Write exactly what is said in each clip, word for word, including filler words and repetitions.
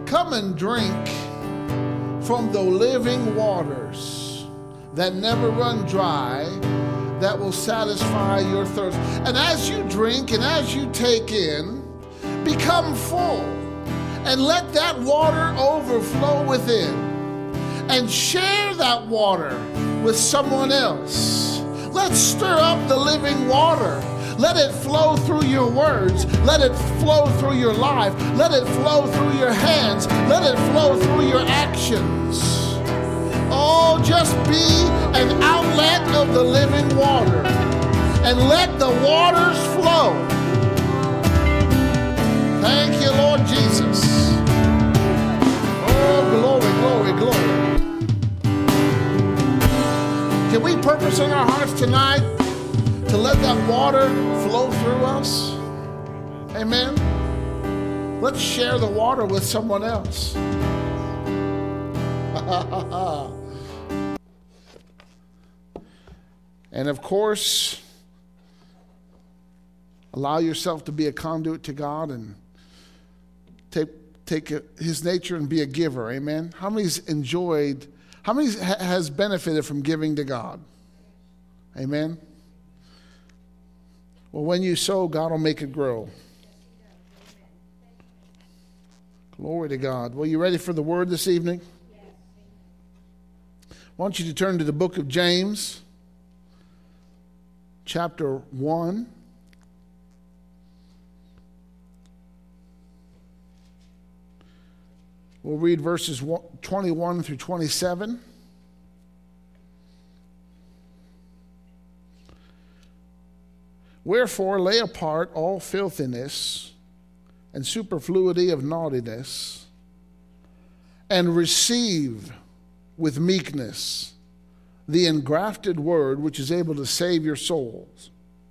Come and drink from the living waters that never run dry, that will satisfy your thirst. And as you drink and as you take in, become full and let that water overflow within, and share that water with someone else. Let's stir up the living water. Let it flow through your words. Let it flow through your life. Let it flow through your hands. Let it flow through your actions. Oh, just be an outlet of the living water and let the waters flow. Thank you, Lord Jesus. Oh, glory, glory, glory. Can we purpose in our hearts tonight to let that water flow through us? Amen. Let's share the water with someone else. And of course, allow yourself to be a conduit to God and take take his nature and be a giver. Amen. How many's enjoyed, how many has benefited from giving to God? Amen. Well, when you sow, God will make it grow. Glory to God. Well, you ready for the word this evening? I want you to turn to the book of James, chapter one. We'll read verses twenty-one through twenty-seven. Wherefore lay apart all filthiness and superfluity of naughtiness, and receive with meekness the engrafted word which is able to save your souls.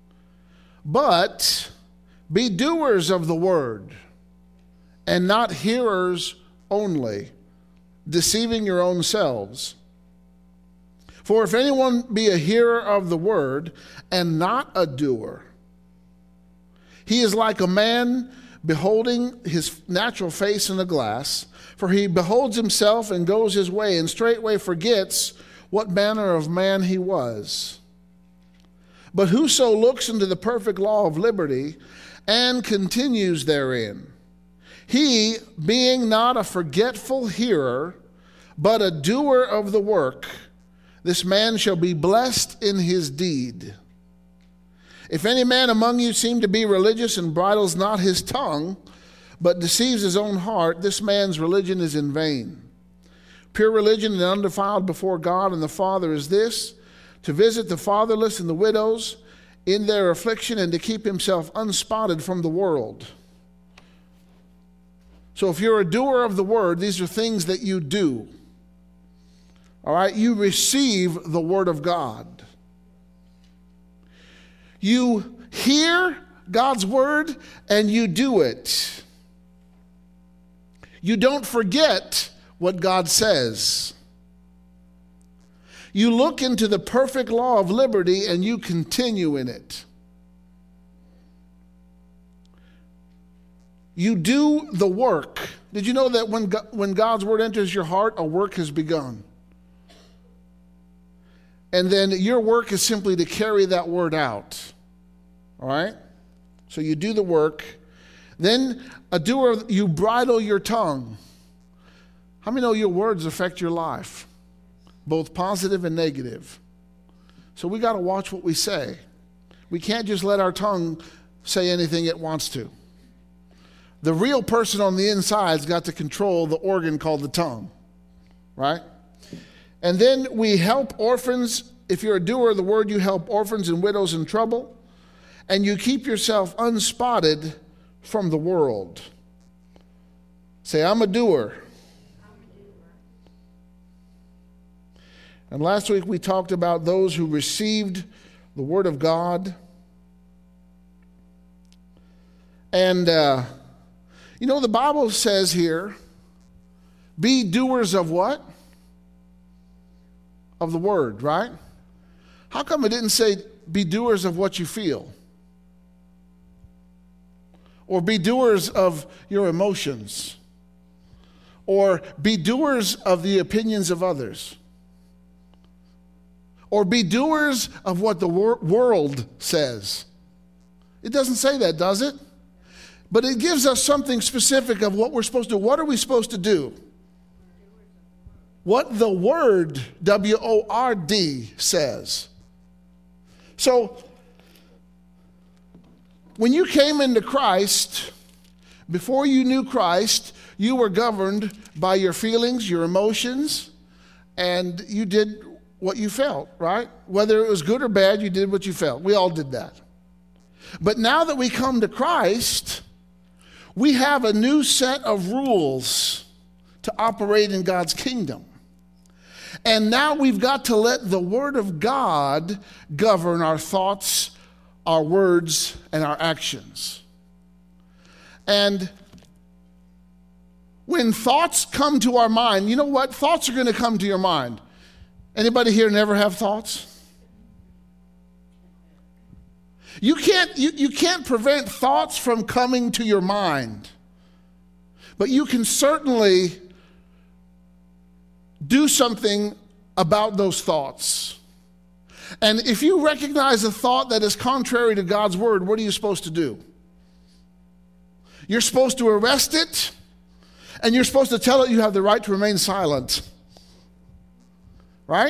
But be doers of the word, and not hearers only, deceiving your own selves. For if anyone be a hearer of the word and not a doer, he is like a man beholding his natural face in a glass. For he beholds himself and goes his way, and straightway forgets what manner of man he was. But whoso looks into the perfect law of liberty and continues therein, he, being not a forgetful hearer, but a doer of the work, this man shall be blessed in his deed. If any man among you seem to be religious and bridles not his tongue, but deceives his own heart, this man's religion is in vain. Pure religion and undefiled before God and the Father is this, to visit the fatherless and the widows in their affliction, and to keep himself unspotted from the world. So if you're a doer of the word, these are things that you do. All right, you receive the word of God. You hear God's word and you do it. You don't forget what God says. You look into the perfect law of liberty and you continue in it. You do the work. Did you know that when God, when God's word enters your heart, a work has begun? And then your work is simply to carry that word out. All right? So you do the work. Then a doer, you bridle your tongue. How many know your words affect your life? Both positive and negative. So we got to watch what we say. We can't just let our tongue say anything it wants to. The real person on the inside's got to control the organ called the tongue. Right? And then we help orphans. If you're a doer of the word, you help orphans and widows in trouble. And you keep yourself unspotted from the world. Say, I'm a doer. And last week we talked about those who received the word of God. And, uh, you know, the Bible says here, be doers of what? Of the word, right? How come it didn't say be doers of what you feel? Or be doers of your emotions? or be doers of the opinions of others, or be doers of what the wor- world says. It doesn't say that, does it? But it gives us something specific of what we're supposed to do. What are we supposed to do? What the Word, W O R D, says. So, when you came into Christ, before you knew Christ, you were governed by your feelings, your emotions, and you did what you felt, right? Whether it was good or bad, you did what you felt. We all did that. But now that we come to Christ, we have a new set of rules to operate in God's kingdom. And now we've got to let the Word of God govern our thoughts, our words, and our actions. And when thoughts come to our mind, you know what? Thoughts are going to come to your mind. Anybody here never have thoughts? You can't, you, you can't prevent thoughts from coming to your mind. But you can certainly do something about those thoughts. And if you recognize a thought that is contrary to God's word, what are you supposed to do? You're supposed to arrest it, and you're supposed to tell it you have the right to remain silent. Right?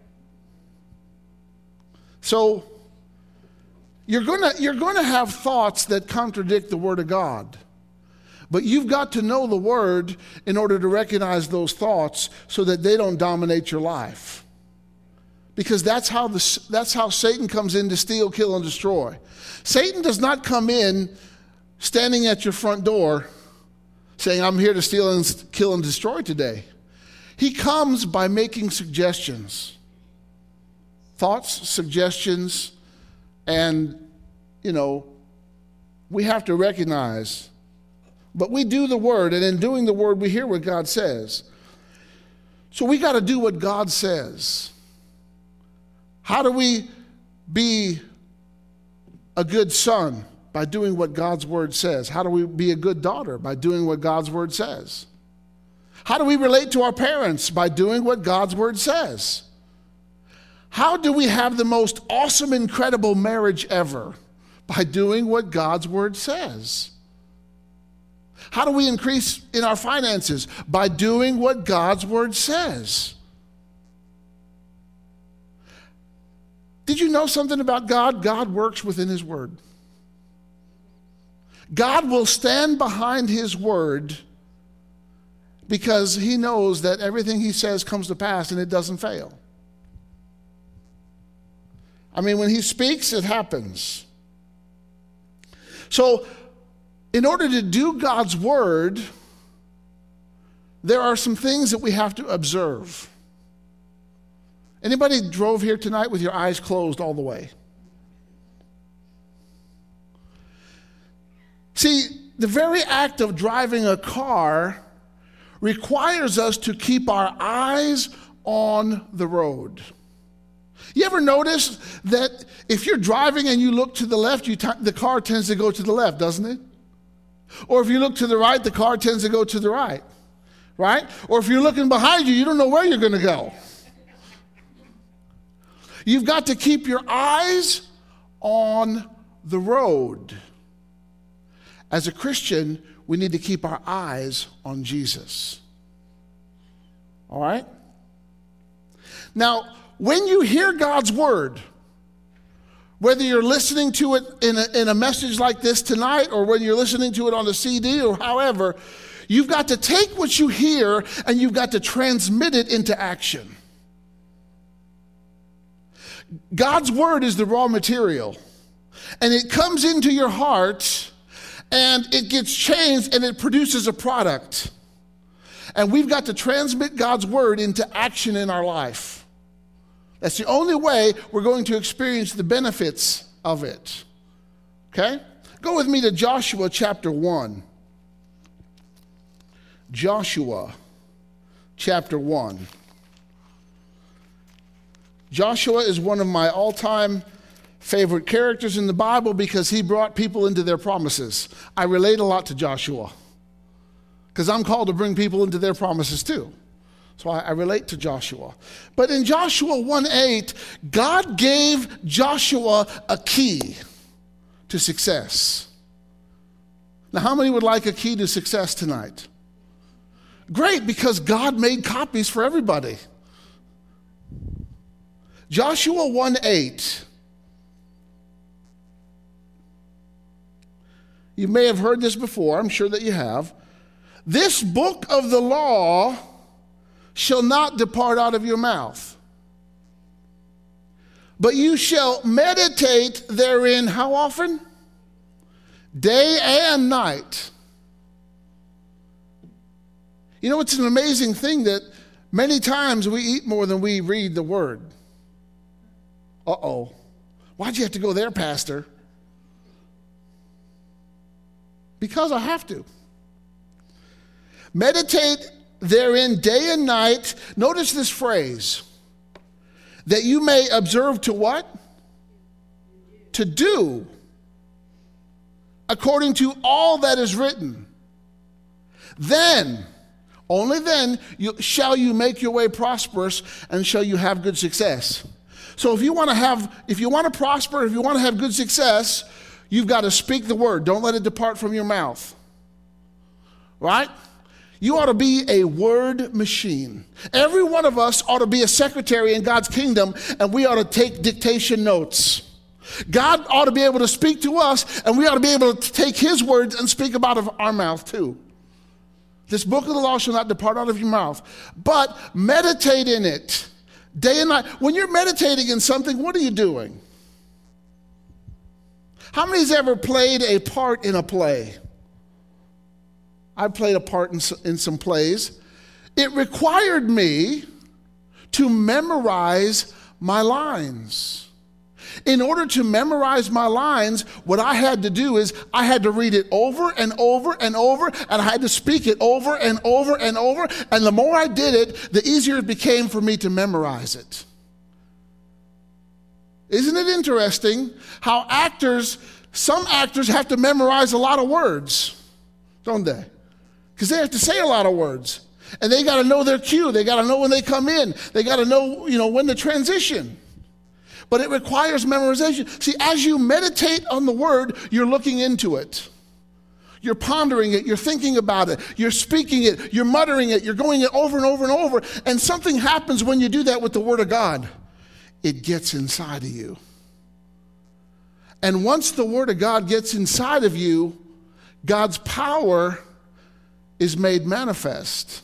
So, you're gonna, you're gonna have thoughts that contradict the Word of God. But you've got to know the Word in order to recognize those thoughts so that they don't dominate your life. Because that's how, the, that's how Satan comes in to steal, kill, and destroy. Satan does not come in standing at your front door saying, I'm here to steal and kill and destroy today. He comes by making suggestions. Thoughts, suggestions, and, you know, we have to recognize. But we do the Word, and in doing the Word, we hear what God says. So we got to do what God says. How do we be a good son? By doing what God's Word says. How do we be a good daughter? By doing what God's Word says. How do we relate to our parents? By doing what God's Word says. How do we have the most awesome, incredible marriage ever? By doing what God's Word says. How do we increase in our finances? By doing what God's Word says. Did you know something about God? God works within His Word. God will stand behind His Word because He knows that everything He says comes to pass and it doesn't fail. I mean, when He speaks, it happens. So, in order to do God's Word, there are some things that we have to observe. Anybody drove here tonight with your eyes closed all the way? See, the very act of driving a car requires us to keep our eyes on the road. You ever notice that if you're driving and you look to the left, you t- the car tends to go to the left, doesn't it? Or if you look to the right, the car tends to go to the right, right? Or if you're looking behind you, you don't know where you're going to go. You've got to keep your eyes on the road. As a Christian, we need to keep our eyes on Jesus. All right? Now, when you hear God's word, whether you're listening to it in a, in a message like this tonight, or when you're listening to it on a C D, or however, you've got to take what you hear and you've got to transmit it into action. God's word is the raw material, and it comes into your heart and it gets changed and it produces a product. And we've got to transmit God's word into action in our life. That's the only way we're going to experience the benefits of it. Okay? Go with me to Joshua chapter one. Joshua chapter one. Joshua is one of my all-time favorite characters in the Bible because he brought people into their promises. I relate a lot to Joshua. because I'm called to bring people into their promises too. So I, I relate to Joshua. But in Joshua one eight, God gave Joshua a key to success. Now, how many would like a key to success tonight? Great, because God made copies for everybody. Joshua one eight. You may have heard this before. I'm sure that you have. This book of the law shall not depart out of your mouth, but you shall meditate therein how often? Day and night. You know, it's an amazing thing that many times we eat more than we read the word. Uh-oh. Why'd you have to go there, Pastor? Because I have to. Meditate therein day and night. Notice this phrase. That you may observe to what? To do. According to all that is written. Then, only then, you, shall you make your way prosperous and shall you have good success. So if you want to have, if you want to prosper, if you want to have good success, you've got to speak the word. Don't let it depart from your mouth. Right? You ought to be a word machine. Every one of us ought to be a secretary in God's kingdom, and we ought to take dictation notes. God ought to be able to speak to us, and we ought to be able to take his words and speak them out of our mouth too. This book of the law shall not depart out of your mouth, but meditate in it day and night. When you're meditating in something, what are you doing? How many's ever played a part in a play? I played a part in, in some plays. It required me to memorize my lines. In order to memorize my lines, what I had to do is I had to read it over and over and over, and I had to speak it over and over and over. And the more I did it, the easier it became for me to memorize it. Isn't it interesting how actors, some actors have to memorize a lot of words, don't they? Because they have to say a lot of words. And they got to know their cue. They got to know when they come in. They got to know, you know, when to transition. But it requires memorization. See, as you meditate on the word, you're looking into it. You're pondering it. You're thinking about it. You're speaking it. You're muttering it. You're going it over and over and over. And something happens when you do that with the word of God. It gets inside of you. And once the word of God gets inside of you, God's power is made manifest.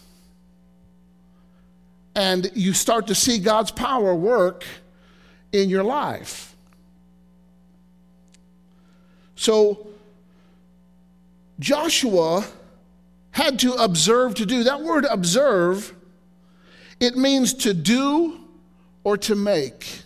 And you start to see God's power work in your life. So Joshua had to observe to do. That word observe, it means to do or to make.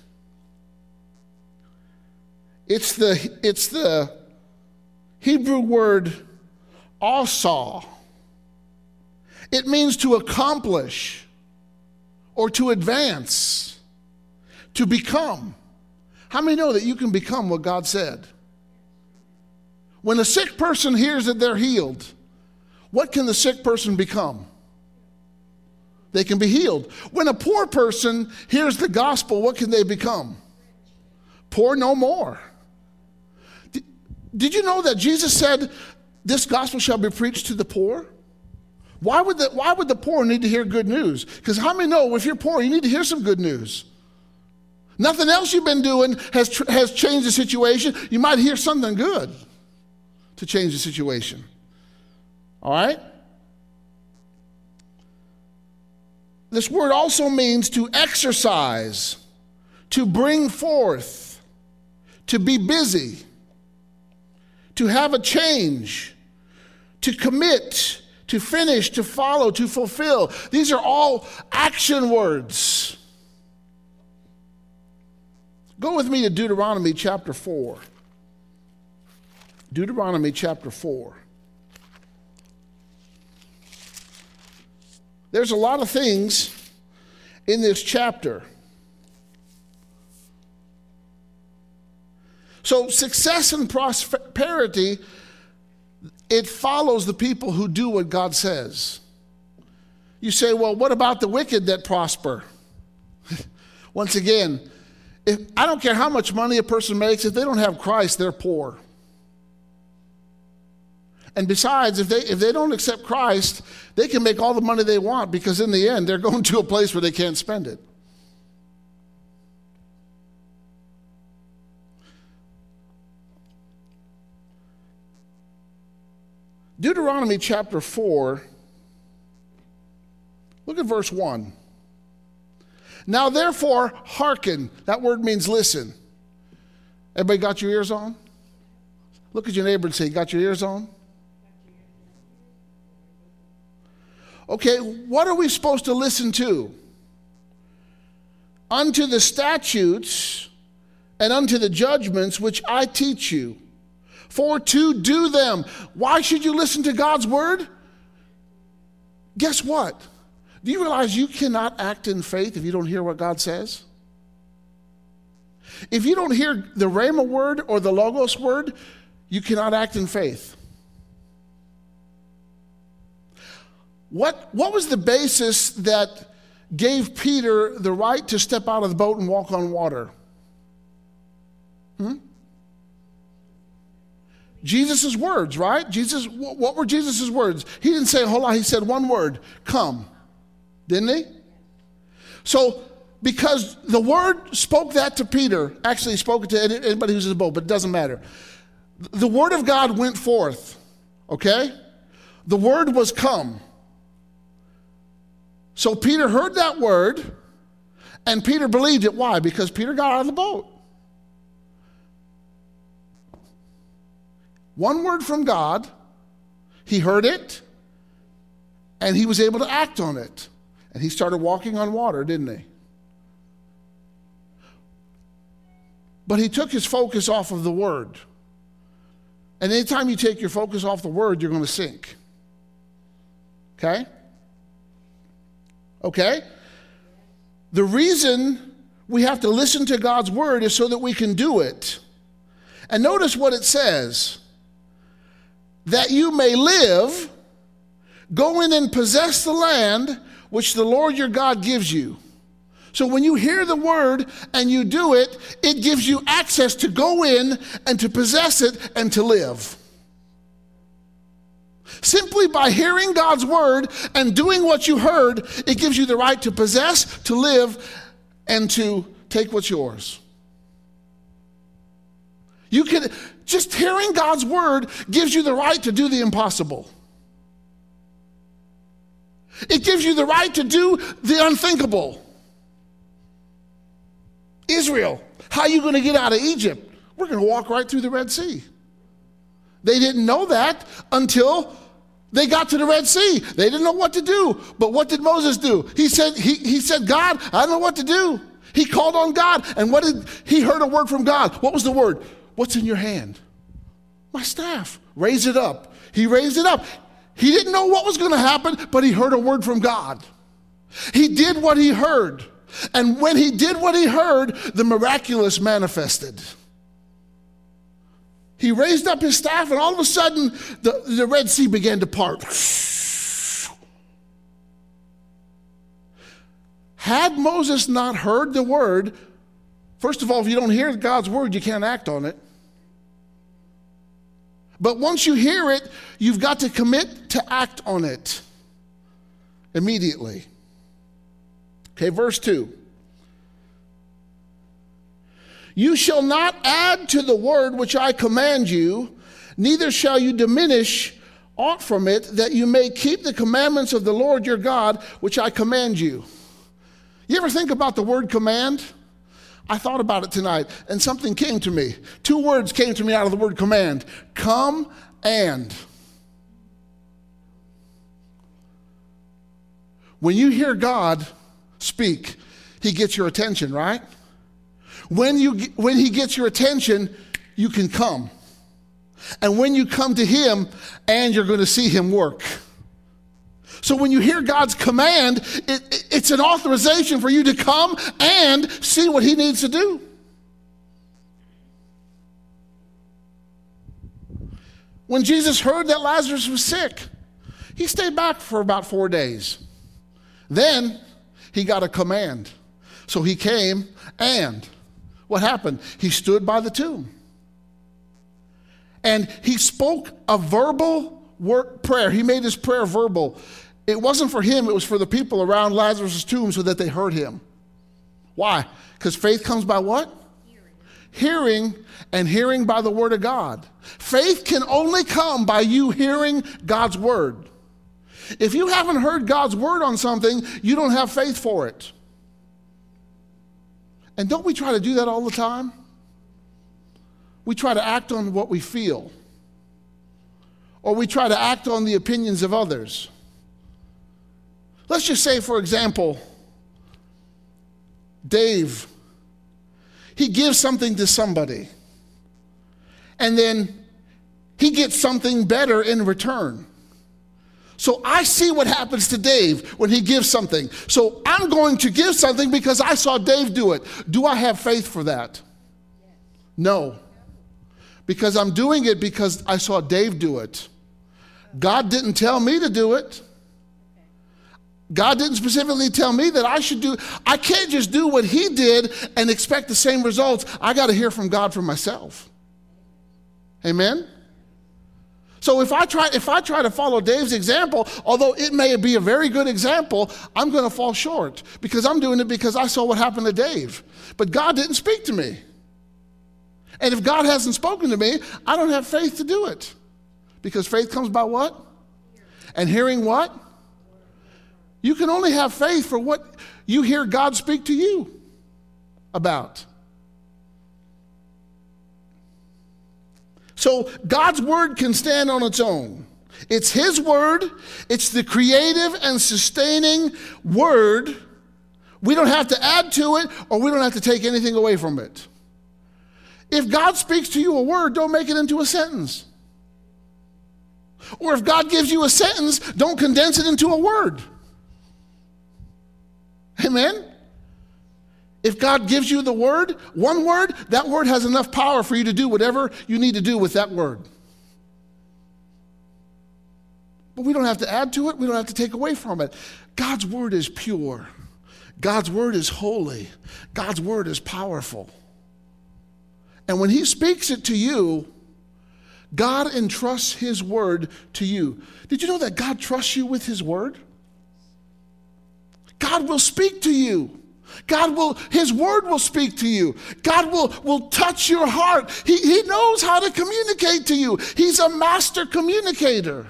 It's the, it's the Hebrew word asa. It means to accomplish or to advance, to become. How many know that you can become what God said? When a sick person hears that they're healed, what can the sick person become? They can be healed. When a poor person hears the gospel, what can they become? Poor no more. Did, did you know that Jesus said, this gospel shall be preached to the poor? Why would the, why would the poor need to hear good news? Because how many know if you're poor, you need to hear some good news? Nothing else you've been doing has, tr- has changed the situation. You might hear something good to change the situation. All right? This word also means to exercise, to bring forth, to be busy, to have a change, to commit, to finish, to follow, to fulfill. These are all action words. Go with me to Deuteronomy chapter four. Deuteronomy chapter four. There's a lot of things in this chapter. So success and prosperity, it follows the people who do what God says. You say, well, what about the wicked that prosper? Once again, if, I don't care how much money a person makes, if they don't have Christ, they're poor. And besides, if they if they don't accept Christ, they can make all the money they want, because in the end, they're going to a place where they can't spend it. Deuteronomy chapter four, look at verse one. Now therefore, hearken. That word means listen. Everybody got your ears on? Look at your neighbor and say, got your ears on? Okay, what are we supposed to listen to? Unto the statutes and unto the judgments which I teach you, for to do them. Why should you listen to God's word? Guess what? Do you realize you cannot act in faith if you don't hear what God says? If you don't hear the Rhema word or the Logos word, you cannot act in faith. What, what was the basis that gave Peter the right to step out of the boat and walk on water? Hmm? Jesus' words, right? Jesus, what were Jesus' words? He didn't say, hold on, he said one word, come. Didn't he? So, because the word spoke that to Peter, actually spoke it to anybody who's in the boat, but it doesn't matter. The word of God went forth, okay? The word was come. So Peter heard that word, and Peter believed it. Why? Because Peter got out of the boat. One word from God, he heard it, and he was able to act on it. And he started walking on water, didn't he? But he took his focus off of the word. And anytime you take your focus off the word, you're going to sink. Okay? Okay? The reason we have to listen to God's word is so that we can do it. And notice what it says. That you may live, go in and possess the land which the Lord your God gives you. So when you hear the word and you do it, it gives you access to go in and to possess it and to live. Simply by hearing God's word and doing what you heard, it gives you the right to possess, to live, and to take what's yours. You can, just hearing God's word gives you the right to do the impossible. It gives you the right to do the unthinkable. Israel, how are you going to get out of Egypt? We're going to walk right through the Red Sea. They didn't know that until they got to the Red Sea. They didn't know what to do. But what did Moses do? He said, he, he said, God, I don't know what to do. He called on God. And what did he heard a word from God? What was the word? What's in your hand? My staff. Raise it up. He raised it up. He didn't know what was going to happen, but he heard a word from God. He did what he heard. And when he did what he heard, the miraculous manifested. He raised up his staff, and all of a sudden, the, the Red Sea began to part. Had Moses not heard the word, first of all, if you don't hear God's word, you can't act on it. But once you hear it, you've got to commit to act on it immediately. Okay, verse two. You shall not add to the word which I command you, neither shall you diminish aught from it, that you may keep the commandments of the Lord your God, which I command you. You ever think about the word command? I thought about it tonight, and something came to me. Two words came to me out of the word command. Come and. When you hear God speak, he gets your attention, right? When you when he gets your attention, you can come. And when you come to him, and you're going to see him work. So when you hear God's command, it, it's an authorization for you to come and see what he needs to do. When Jesus heard that Lazarus was sick, he stayed back for about four days. Then he got a command. So he came, and what happened? He stood by the tomb. And he spoke a verbal word, prayer. He made his prayer verbal. It wasn't for him, it was for the people around Lazarus' tomb so that they heard him. Why? Because faith comes by what? Hearing, and hearing by the word of God. Faith can only come by you hearing God's word. If you haven't heard God's word on something, you don't have faith for it. And don't we try to do that all the time? We try to act on what we feel. Or we try to act on the opinions of others. Let's just say, for example, Dave, he gives something to somebody, and then he gets something better in return. So I see what happens to Dave when he gives something. So I'm going to give something because I saw Dave do it. Do I have faith for that? No. Because I'm doing it because I saw Dave do it. God didn't tell me to do it. God didn't specifically tell me that I should do. I can't just do what he did and expect the same results. I got to hear from God for myself. Amen? So if I try if I try to follow Dave's example, although it may be a very good example, I'm going to fall short because I'm doing it because I saw what happened to Dave. But God didn't speak to me. And if God hasn't spoken to me, I don't have faith to do it. Because faith comes by what? And hearing what? You can only have faith for what you hear God speak to you about. So God's word can stand on its own. It's his word. It's the creative and sustaining word. We don't have to add to it, or we don't have to take anything away from it. If God speaks to you a word, don't make it into a sentence. Or if God gives you a sentence, don't condense it into a word. Amen? If God gives you the word, one word, that word has enough power for you to do whatever you need to do with that word. But we don't have to add to it. We don't have to take away from it. God's word is pure. God's word is holy. God's word is powerful. And when he speaks it to you, God entrusts his word to you. Did you know that God trusts you with his word? God will speak to you. God will, his word will speak to you. God will, will touch your heart. He, he knows how to communicate to you. He's a master communicator.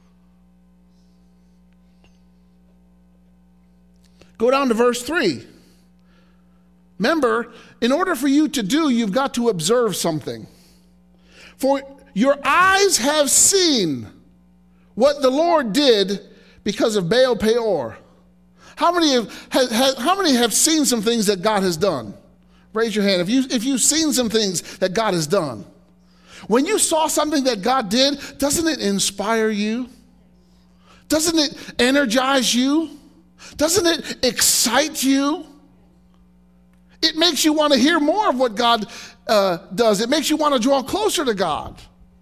Go down to verse three. Remember, in order for you to do, you've got to observe something. For your eyes have seen what the Lord did because of Baal Peor. How many have, have, have, how many have seen some things that God has done? Raise your hand if, you, if you've seen some things that God has done. When you saw something that God did, doesn't it inspire you? Doesn't it energize you? Doesn't it excite you? It makes you want to hear more of what God uh, does. It makes you want to draw closer to God.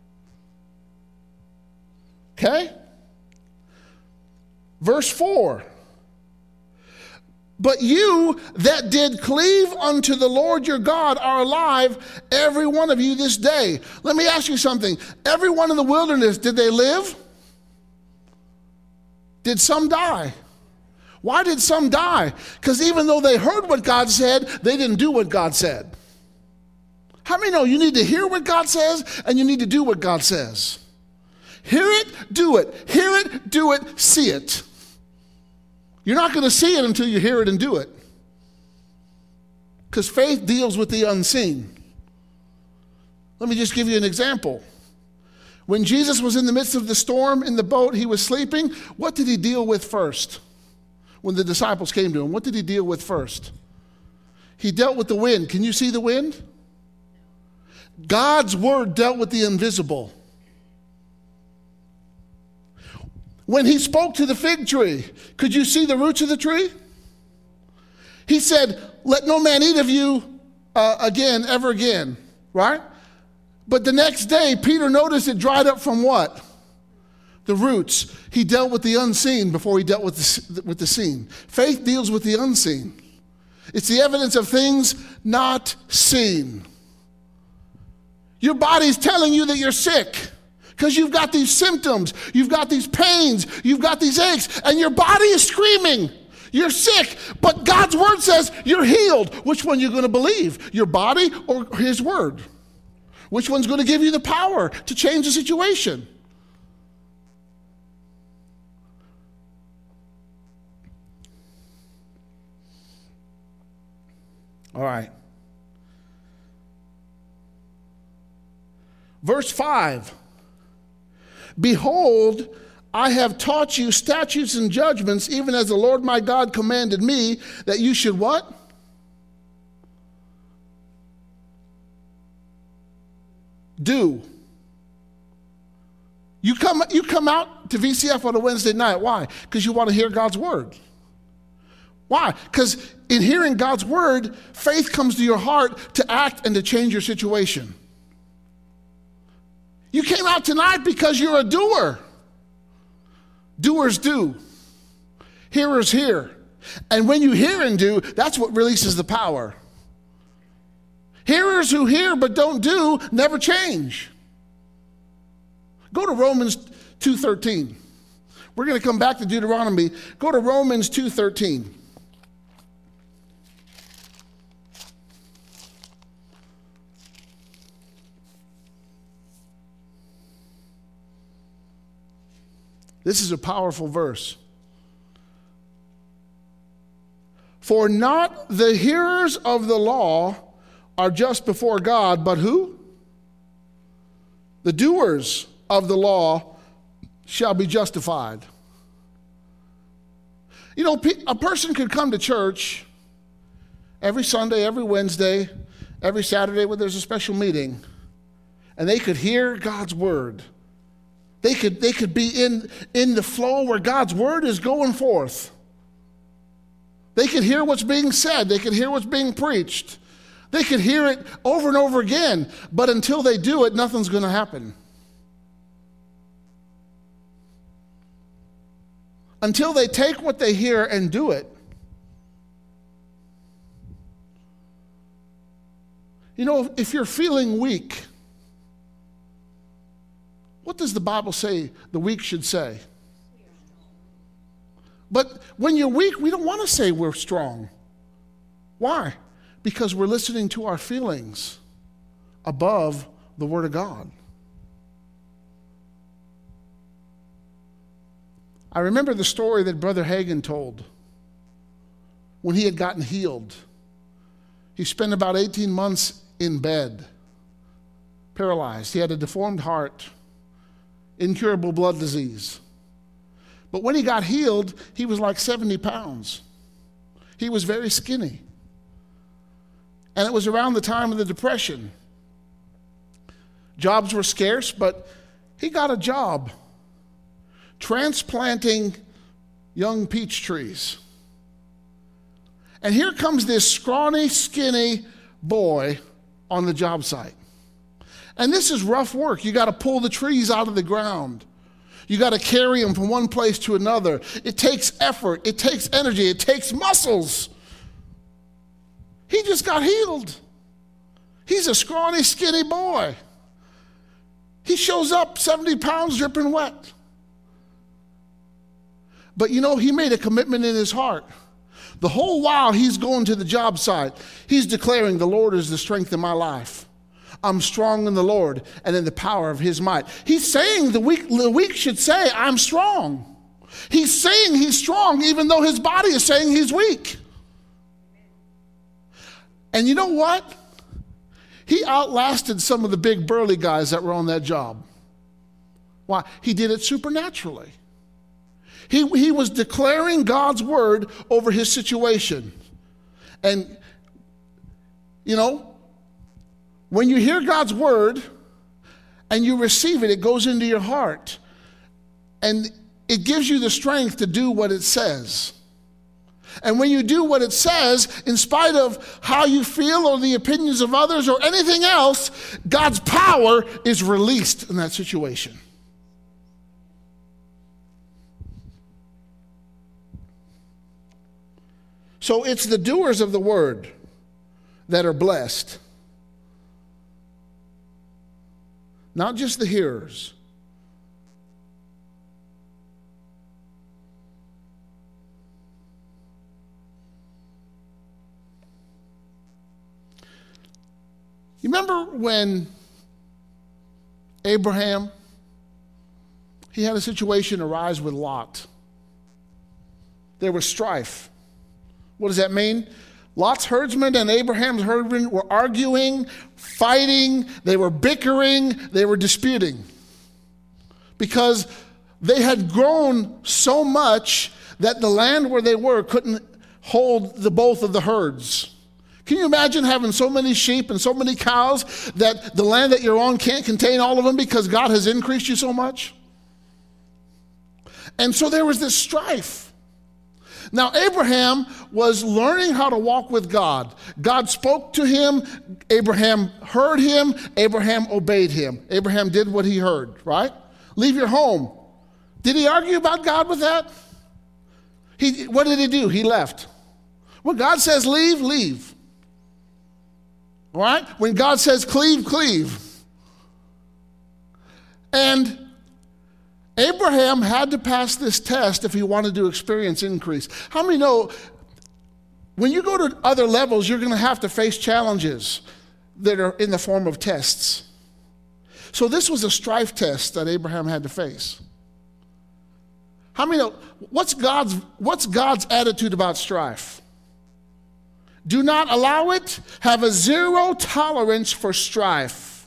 Okay? Verse four. But you that did cleave unto the Lord your God are alive, every one of you this day. Let me ask you something. Everyone in the wilderness, did they live? Did some die? Why did some die? Because even though they heard what God said, they didn't do what God said. How many know you need to hear what God says and you need to do what God says? Hear it, do it. Hear it, do it, see it. You're not going to see it until you hear it and do it. Because faith deals with the unseen. Let me just give you an example. When Jesus was in the midst of the storm in the boat, he was sleeping. What did he deal with first? When the disciples came to him, what did he deal with first? He dealt with the wind. Can you see the wind? God's word dealt with the invisible. When he spoke to the fig tree, could you see the roots of the tree? He said, let no man eat of you uh, again, ever again, right? But the next day, Peter noticed it dried up from what? The roots. He dealt with the unseen before he dealt with the, with the seen. Faith deals with the unseen. It's the evidence of things not seen. Your body's telling you that you're sick because you've got these symptoms, you've got these pains, you've got these aches, and your body is screaming. You're sick, but God's word says you're healed. Which one are you going to believe? Your body or his word? Which one's going to give you the power to change the situation? All right. Verse five. Behold, I have taught you statutes and judgments, even as the Lord my God commanded me, that you should what? Do. You come, you come out to V C F on a Wednesday night. Why? Because you want to hear God's word. Why? Because in hearing God's word, faith comes to your heart to act and to change your situation. You came out tonight because you're a doer. Doers do. Hearers hear. And when you hear and do, that's what releases the power. Hearers who hear but don't do never change. Go to Romans two thirteen. We're going to come back to Deuteronomy. Go to Romans two thirteen. This is a powerful verse. For not the hearers of the law are just before God, but who? The doers of the law shall be justified. You know, a person could come to church every Sunday, every Wednesday, every Saturday when there's a special meeting, and they could hear God's word. They could, they could be in, in the flow where God's word is going forth. They could hear what's being said. They could hear what's being preached. They could hear it over and over again. But until they do it, nothing's going to happen. Until they take what they hear and do it. You know, if you're feeling weak, what does the Bible say the weak should say? But when you're weak, we don't want to say we're strong. Why? Because we're listening to our feelings above the Word of God. I remember the story that Brother Hagin told when he had gotten healed. He spent about eighteen months in bed, paralyzed. He had a deformed heart, incurable blood disease. But when he got healed, he was like seventy pounds. He was very skinny. And it was around the time of the Depression. Jobs were scarce, but he got a job transplanting young peach trees. And here comes this scrawny, skinny boy on the job site. And this is rough work. You got to pull the trees out of the ground. You got to carry them from one place to another. It takes effort. It takes energy. It takes muscles. He just got healed. He's a scrawny, skinny boy. He shows up seventy pounds dripping wet. But you know, he made a commitment in his heart. The whole while he's going to the job site, he's declaring, the Lord is the strength of my life. I'm strong in the Lord and in the power of his might. He's saying the weak, the weak should say, I'm strong. He's saying he's strong even though his body is saying he's weak. And you know what? He outlasted some of the big burly guys that were on that job. Why? He did it supernaturally. He, he was declaring God's word over his situation. And, you know, when you hear God's word and you receive it, it goes into your heart. And it gives you the strength to do what it says. And when you do what it says, in spite of how you feel or the opinions of others or anything else, God's power is released in that situation. So it's the doers of the word that are blessed, not just the hearers. You remember when Abraham, he had a situation arise with Lot. There was strife. What does that mean? Lot's herdsmen and Abraham's herdsmen were arguing, fighting, they were bickering, they were disputing. Because they had grown so much that the land where they were couldn't hold the both of the herds. Can you imagine having so many sheep and so many cows that the land that you're on can't contain all of them because God has increased you so much? And so there was this strife. Now, Abraham was learning how to walk with God. God spoke to him. Abraham heard him. Abraham obeyed him. Abraham did what he heard, right? Leave your home. Did he argue about God with that? He, what did he do? He left. When God says leave, leave. All right? When God says cleave, cleave. And Abraham had to pass this test if he wanted to experience increase. How many know when you go to other levels, you're going to have to face challenges that are in the form of tests? So this was a strife test that Abraham had to face. How many know what's God's, what's God's attitude about strife? Do not allow it. Have a zero tolerance for strife.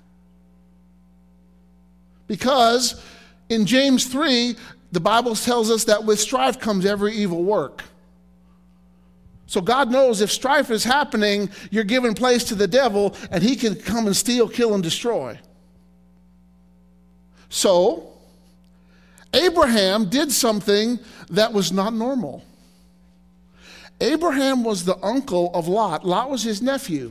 Because in James three, the Bible tells us that with strife comes every evil work. So God knows if strife is happening, you're giving place to the devil, and he can come and steal, kill, and destroy. So Abraham did something that was not normal. Abraham was the uncle of Lot. Lot was his nephew.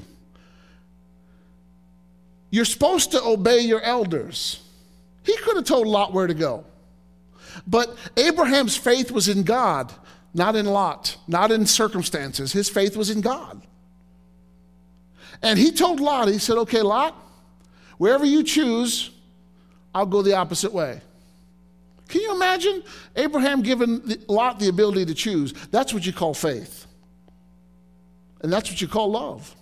You're supposed to obey your elders. He could have told Lot where to go. But Abraham's faith was in God, not in Lot, not in circumstances. His faith was in God. And he told Lot, he said, okay, Lot, wherever you choose, I'll go the opposite way. Can you imagine Abraham giving Lot the ability to choose? That's what you call faith. And that's what you call love.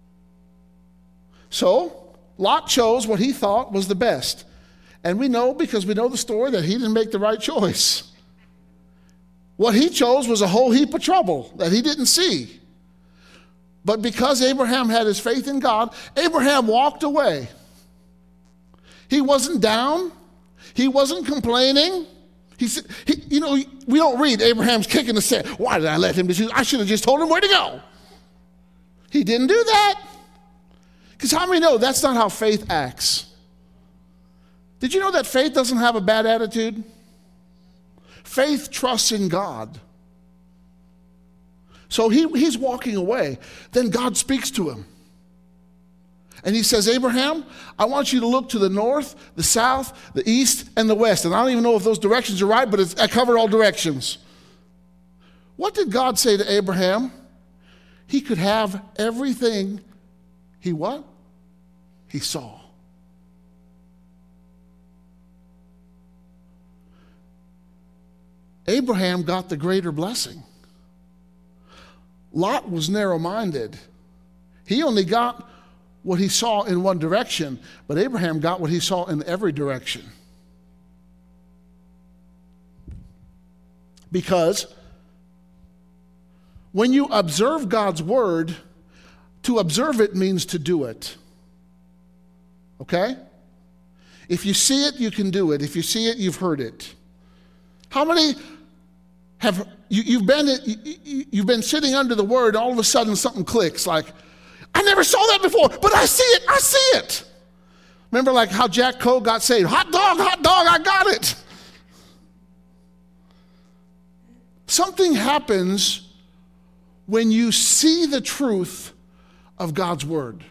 So, Lot chose what he thought was the best. And we know, because we know the story, that he didn't make the right choice. What he chose was a whole heap of trouble that he didn't see. But because Abraham had his faith in God, Abraham walked away. He wasn't down. He wasn't complaining. He said, he, you know, we don't read Abraham's kicking the sand. Why did I let him choose? I should have just told him where to go. He didn't do that. Because how many know that's not how faith acts? Did you know that faith doesn't have a bad attitude? Faith trusts in God. So he, he's walking away. Then God speaks to him. And he says, Abraham, I want you to look to the north, the south, the east, and the west. And I don't even know if those directions are right, but it's, I covered all directions. What did God say to Abraham? He could have everything he what? He saw. Abraham got the greater blessing. Lot was narrow-minded. He only got what he saw in one direction, but Abraham got what he saw in every direction. Because when you observe God's word, to observe it means to do it. Okay? If you see it, you can do it. If you see it, you've heard it. How many have you, you've been you, you've been sitting under the word, all of a sudden something clicks, like, I never saw that before, but I see it, I see it. Remember like how Jack Coe got saved? Hot dog, hot dog, I got it. Something happens when you see the truth of God's word.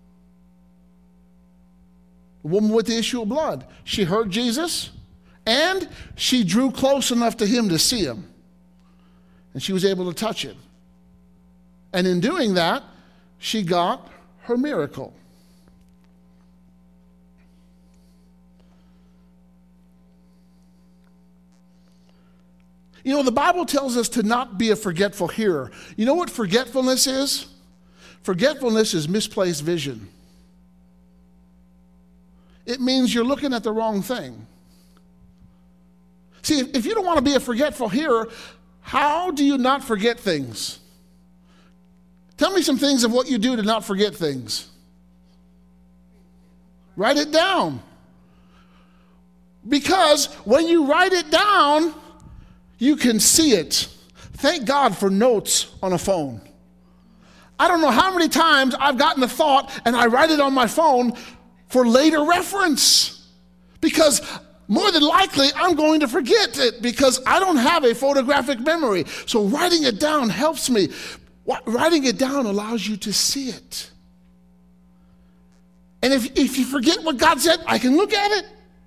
The woman with the issue of blood, she heard Jesus, and she drew close enough to him to see him. And she was able to touch him. And in doing that, she got her miracle. You know, the Bible tells us to not be a forgetful hearer. You know what forgetfulness is? Forgetfulness is misplaced vision. It means you're looking at the wrong thing. See, if you don't want to be a forgetful hearer, how do you not forget things? Tell me some things of what you do to not forget things. Write it down. Because when you write it down, you can see it. Thank God for notes on a phone. I don't know how many times I've gotten a thought and I write it on my phone for later reference. Because more than likely, I'm going to forget it because I don't have a photographic memory. So writing it down helps me. Writing it down allows you to see it. And if, if you forget what God said, I can look at it.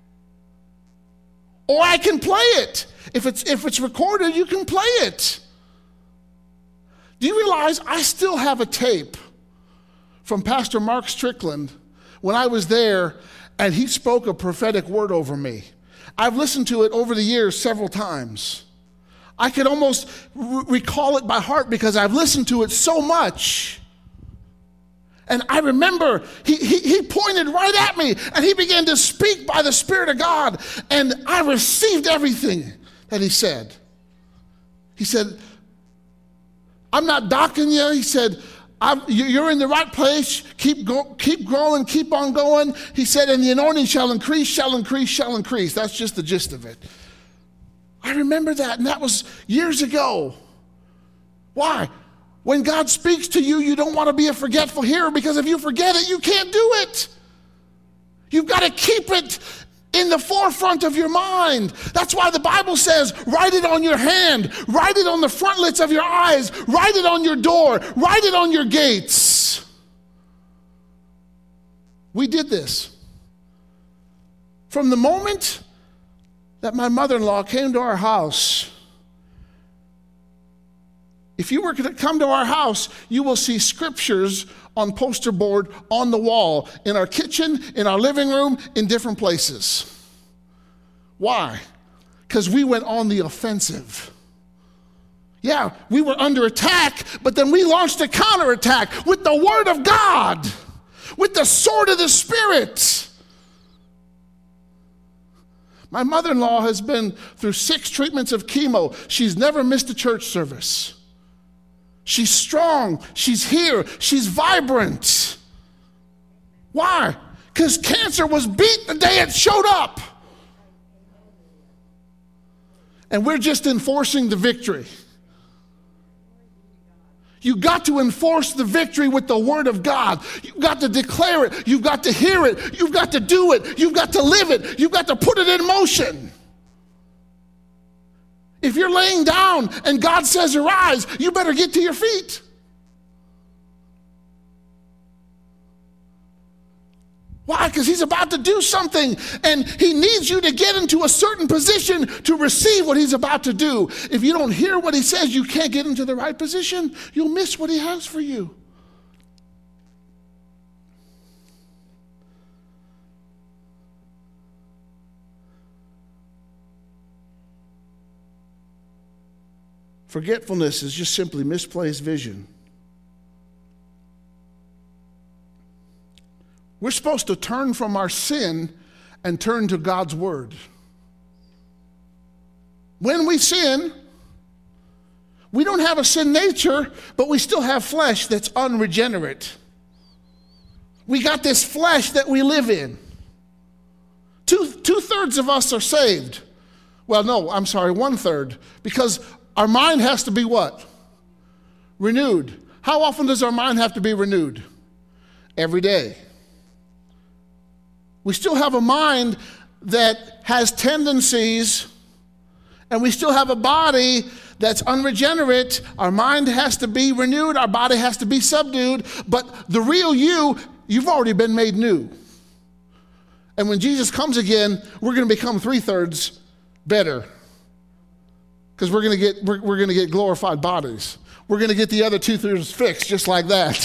Or I can play it. If it's, if it's recorded, you can play it. Do you realize I still have a tape from Pastor Mark Strickland when I was there and he spoke a prophetic word over me? I've listened to it over the years several times. I could almost r- recall it by heart because I've listened to it so much. And I remember he, he, he pointed right at me and he began to speak by the Spirit of God. And I received everything that he said. He said, I'm not docking you. He said, I'm, you're in the right place. Keep, go, keep growing, keep on going. He said, and the anointing shall increase, shall increase, shall increase. That's just the gist of it. I remember that, and that was years ago. Why? When God speaks to you, you don't want to be a forgetful hearer because if you forget it, you can't do it. You've got to keep it in the forefront of your mind. That's why the Bible says, write it on your hand, write it on the frontlets of your eyes, write it on your door, write it on your gates. We did this. From the moment that my mother-in-law came to our house, if you were to come to our house, you will see scriptures on poster board on the wall, in our kitchen, in our living room, in different places. Why? Because we went on the offensive. Yeah, we were under attack, but then we launched a counterattack with the Word of God, with the sword of the Spirit. My mother-in-law has been through six treatments of chemo. She's never missed a church service. She's strong. She's here. She's vibrant. Why? Because cancer was beat the day it showed up. And we're just enforcing the victory. You got to enforce the victory with the Word of God. You've got to declare it. You've got to hear it. You've got to do it. You've got to live it. You've got to put it in motion. If you're laying down and God says arise, you better get to your feet. Why? Because he's about to do something and he needs you to get into a certain position to receive what he's about to do. If you don't hear what he says, you can't get into the right position. You'll miss what he has for you. Forgetfulness is just simply misplaced vision. We're supposed to turn from our sin and turn to God's word. When we sin, we don't have a sin nature, but we still have flesh that's unregenerate. We got this flesh that we live in. Two, two-thirds of us are saved. Well, no, I'm sorry, one-third, because our mind has to be what? Renewed. How often does our mind have to be renewed? Every day. We still have a mind that has tendencies And we still have a body that's unregenerate. Our mind has to be renewed. Our body has to be subdued. But the real you, you've already been made new. And when Jesus comes again, we're going to become three-thirds better. Because we're going to get we're, we're going to get glorified bodies. We're going to get the other two-thirds fixed just like that.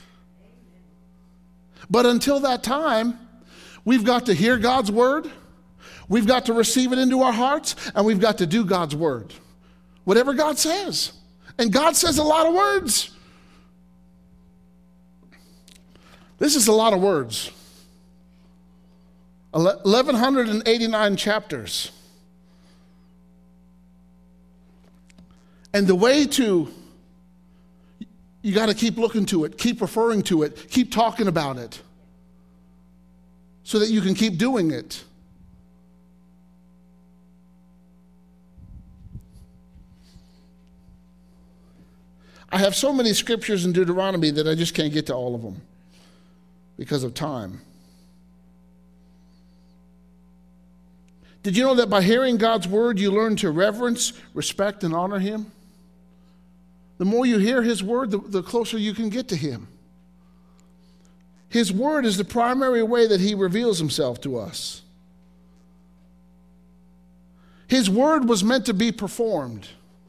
But until that time, we've got to hear God's word. We've got to receive it into our hearts, and we've got to do God's word. Whatever God says. And God says a lot of words. This is a lot of words. eleven eighty-nine chapters. And the way to, you got to keep looking to it, keep referring to it, keep talking about it, so that you can keep doing it. I have so many scriptures in Deuteronomy that I just can't get to all of them because of time. Did you know that by hearing God's word, you learn to reverence, respect, and honor him? The more you hear his word, the, the closer you can get to him. His word is the primary way that he reveals himself to us. His word was meant to be performed.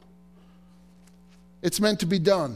It's meant to be done.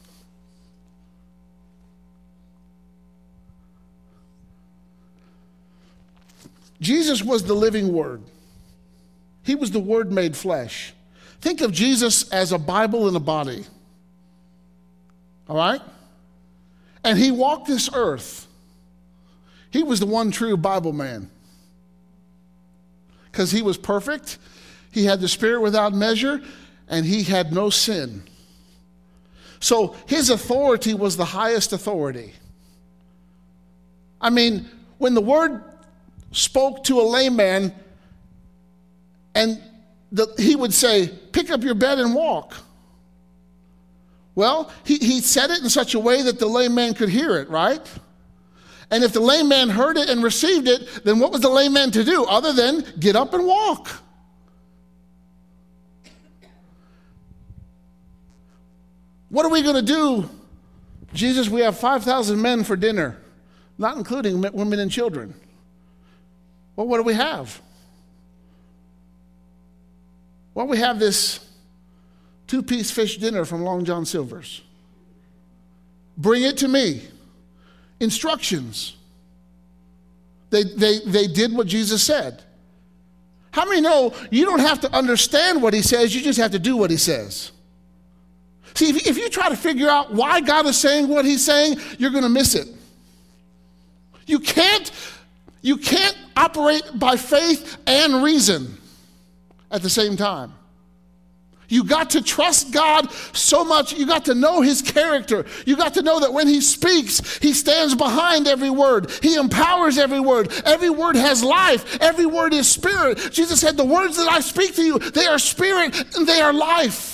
Jesus was the living word. He was the word made flesh. Think of Jesus as a Bible in a body. All right? And he walked this earth. He was the one true Bible man. Because he was perfect. He had the Spirit without measure. And he had no sin. So his authority was the highest authority. I mean, when the word spoke to a layman and the, he would say, pick up your bed and walk. Well, he, he said it in such a way that the layman could hear it, right? And if the layman heard it and received it, then what was the layman to do other than get up and walk? What are we going to do? Jesus, we have five thousand men for dinner, not including women and children. Well, what do we have? Well, we have this two-piece fish dinner from Long John Silver's. Bring it to me. Instructions. They, they, they did what Jesus said. How many know you don't have to understand what he says, you just have to do what he says? See, if, if you try to figure out why God is saying what he's saying, you're going to miss it. You can't, you can't operate by faith and reason at the same time. You got to trust God so much. You got to know his character. You got to know that when he speaks, he stands behind every word. He empowers every word. Every word has life. Every word is spirit. Jesus said, the words that I speak to you, they are spirit and they are life.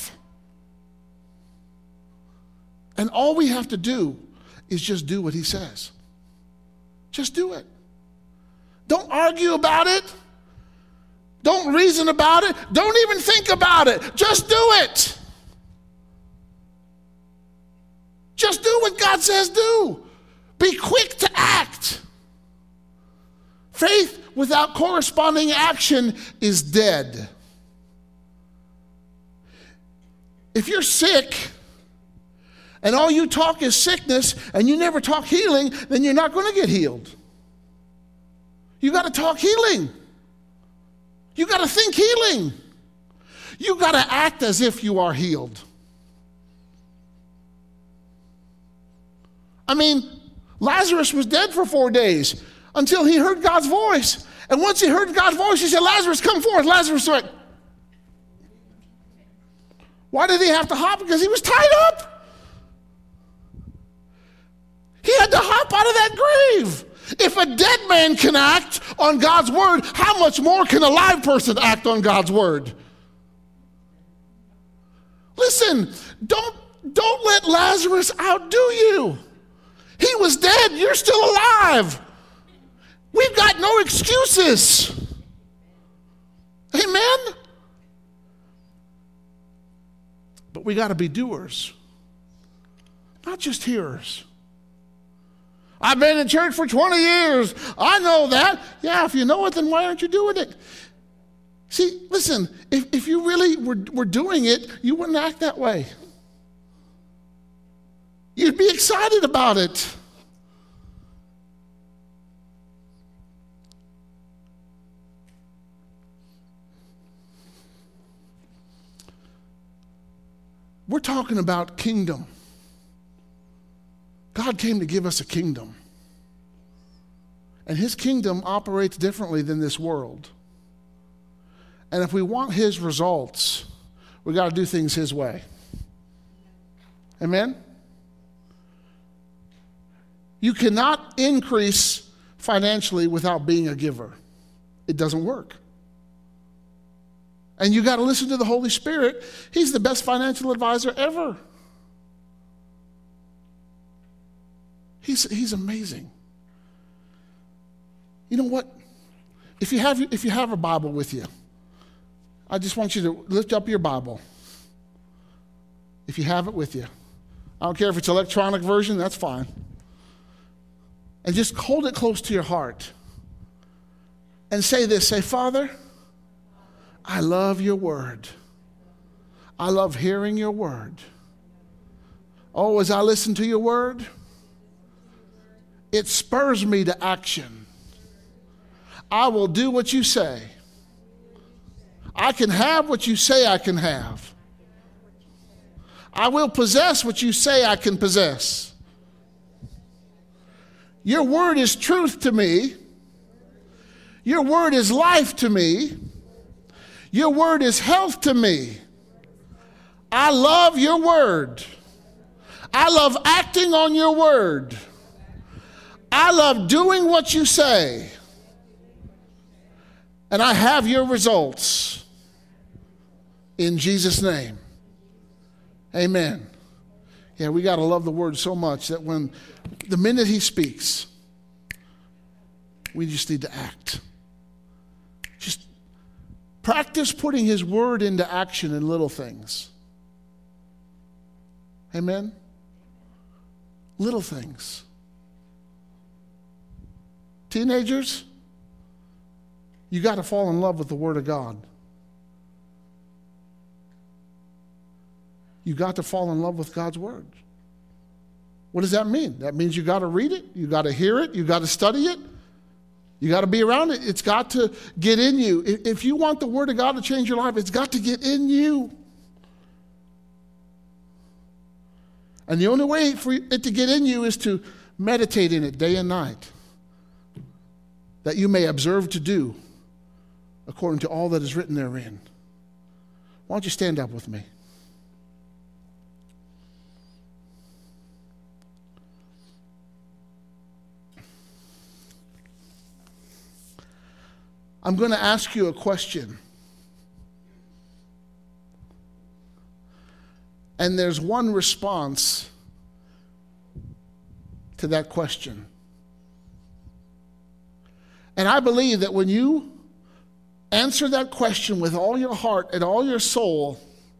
And all we have to do is just do what he says. Just do it. Don't argue about it. Don't reason about it. Don't even think about it. Just do it. Just do what God says do. Be quick to act. Faith without corresponding action is dead. If you're sick and all you talk is sickness and you never talk healing, then you're not going to get healed. You got to talk healing. You got to think healing. You got to act as if you are healed. I mean, Lazarus was dead for four days until he heard God's voice. And once he heard God's voice, he said, Lazarus, come forth. Lazarus went. Why did he have to hop? Because he was tied up. He had to hop out of that grave. If a dead man can act on God's word, how much more can a live person act on God's word? Listen, don't, don't let Lazarus outdo you. He was dead. You're still alive. We've got no excuses. Amen? But we got to be doers, not just hearers. I've been in church for twenty years. I know that. Yeah, if you know it, then why aren't you doing it? See, listen, if, if you really were, were doing it, you wouldn't act that way. You'd be excited about it. We're talking about kingdom. God came to give us a kingdom. And his kingdom operates differently than this world. And if we want his results, we got to do things his way. Amen? You cannot increase financially without being a giver. It doesn't work. And you got to listen to the Holy Spirit. He's the best financial advisor ever. He's, he's amazing. You know what? If you have, if you have a Bible with you, I just want you to lift up your Bible. If you have it with you. I don't care if it's electronic version, that's fine. And just hold it close to your heart. And say this, say, Father, I love your word. I love hearing your word. Oh, as I listen to your word, it spurs me to action. I will do what you say. I can have what you say I can have. I will possess what you say I can possess. Your word is truth to me. Your word is life to me. Your word is health to me. I love your word. I love acting on your word. I love doing what you say. And I have your results. In Jesus' name. Amen. Yeah, we got to love the word so much that when the minute he speaks, we just need to act. Just practice putting his word into action in little things. Amen? Little things. Teenagers, you got to fall in love with the word of God. You got to fall in love with God's word. What does that mean? That means you got to read it, you got to hear it, you got to study it, you got to be around it. It's got to get in you. If you want the word of God to change your life, it's got to get in you. And the only way for it to get in you is to meditate in it day and night, that you may observe to do according to all that is written therein. Why don't you stand up with me? I'm going to ask you a question. And there's one response to that question. And I believe that when you answer that question with all your heart and all your soul,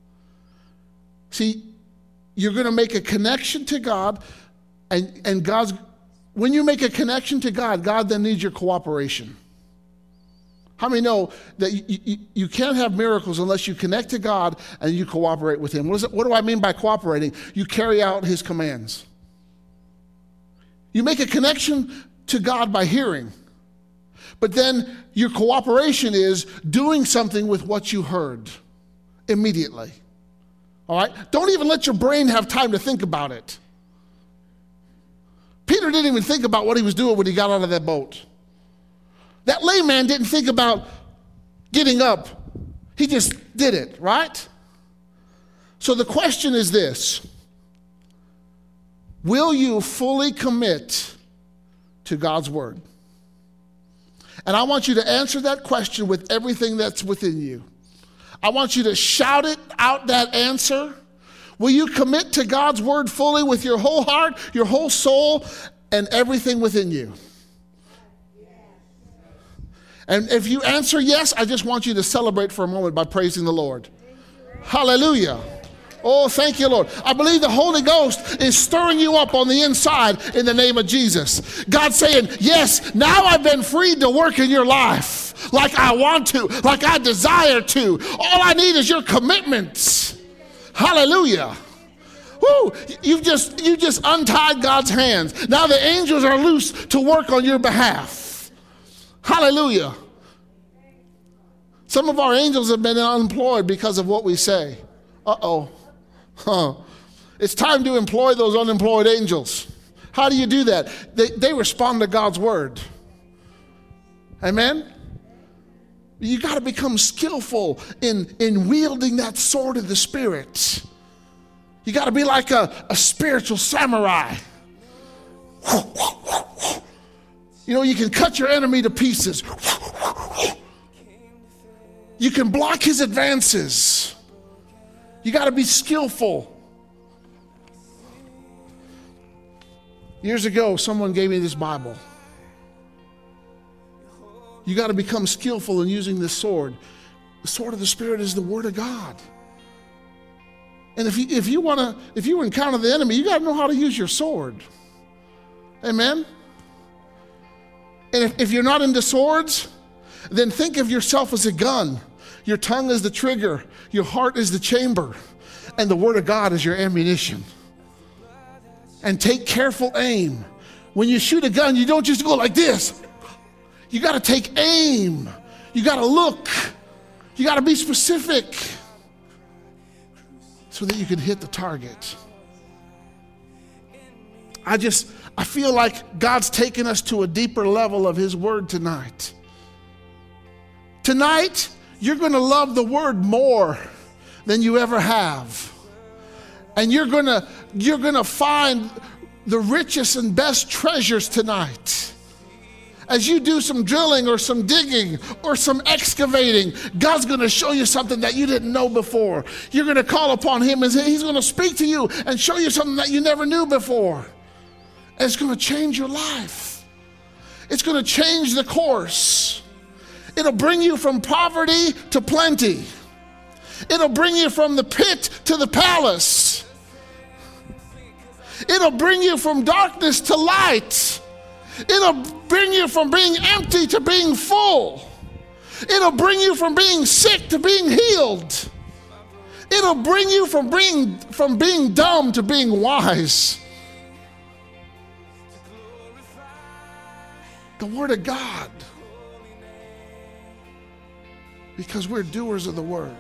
see, you're going to make a connection to God, and, and God's, when you make a connection to God, God then needs your cooperation. How many know that you, you, you can't have miracles unless you connect to God and you cooperate with him? What, is it, what do I mean by cooperating? You carry out his commands. You make a connection to God by hearing. But then your cooperation is doing something with what you heard immediately. All right? Don't even let your brain have time to think about it. Peter didn't even think about what he was doing when he got out of that boat. That layman didn't think about getting up. He just did it, right? So the question is this: will you fully commit to God's word? And I want you to answer that question with everything that's within you. I want you to shout it out, that answer. Will you commit to God's word fully with your whole heart, your whole soul, and everything within you? And if you answer yes, I just want you to celebrate for a moment by praising the Lord. Hallelujah. Oh, thank you, Lord. I believe the Holy Ghost is stirring you up on the inside in the name of Jesus. God's saying, yes, now I've been freed to work in your life like I want to, like I desire to. All I need is your commitments. Hallelujah. Woo, you've just, you just untied God's hands. Now the angels are loose to work on your behalf. Hallelujah. Some of our angels have been unemployed because of what we say. Uh-oh. Huh. It's time to employ those unemployed angels. How do you do that? They, they respond to God's word. Amen? You got to become skillful in, in wielding that sword of the Spirit. You got to be like a, a spiritual samurai. You know, you can cut your enemy to pieces. You can block his advances. You got to be skillful. Years ago, someone gave me this Bible. You got to become skillful in using this sword. The sword of the Spirit is the Word of God. And if you if you want to, if you encounter the enemy, you got to know how to use your sword. Amen. And if, if you're not into swords, then think of yourself as a gun. Your tongue is the trigger. Your heart is the chamber. And the Word of God is your ammunition. And take careful aim. When you shoot a gun, you don't just go like this. You got to take aim. You got to look. You got to be specific so that you can hit the target. I just, I feel like God's taken us to a deeper level of His Word tonight. Tonight, you're going to love the Word more than you ever have. And you're going to you're going to find the richest and best treasures tonight. As you do some drilling or some digging or some excavating, God's going to show you something that you didn't know before. You're going to call upon Him and He's going to speak to you and show you something that you never knew before. And it's going to change your life. It's going to change the course. It'll bring you from poverty to plenty. It'll bring you from the pit to the palace. It'll bring you from darkness to light. It'll bring you from being empty to being full. It'll bring you from being sick to being healed. It'll bring you from being, from being dumb to being wise. The Word of God. Because we're doers of the Word.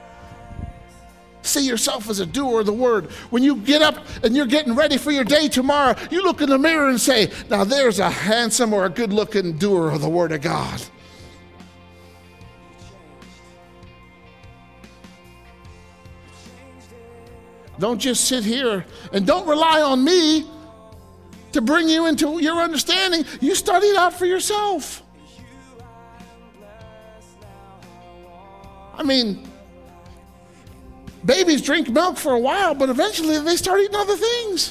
See yourself as a doer of the Word. When you get up and you're getting ready for your day tomorrow, you look in the mirror and say, now there's a handsome or a good-looking doer of the Word of God. Don't just sit here and don't rely on me to bring you into your understanding. You study it out for yourself. I mean, babies drink milk for a while, but eventually they start eating other things.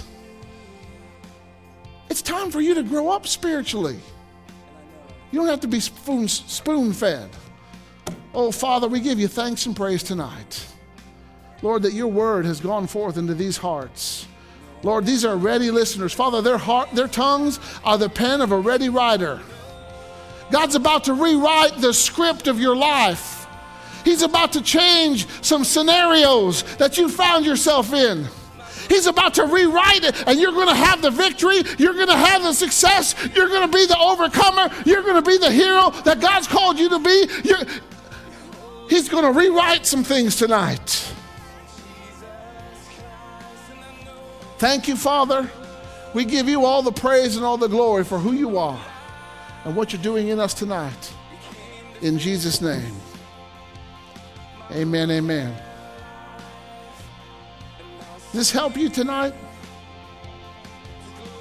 It's time for you to grow up spiritually. You don't have to be spoon, spoon-fed. Oh, Father, we give you thanks and praise tonight. Lord, that your word has gone forth into these hearts. Lord, these are ready listeners. Father, their heart, their tongues are the pen of a ready writer. God's about to rewrite the script of your life. He's about to change some scenarios that you found yourself in. He's about to rewrite it, and you're going to have the victory. You're going to have the success. You're going to be the overcomer. You're going to be the hero that God's called you to be. You're, he's going to rewrite some things tonight. Thank you, Father. We give you all the praise and all the glory for who you are and what you're doing in us tonight. In Jesus' name. Amen, amen. Does this help you tonight?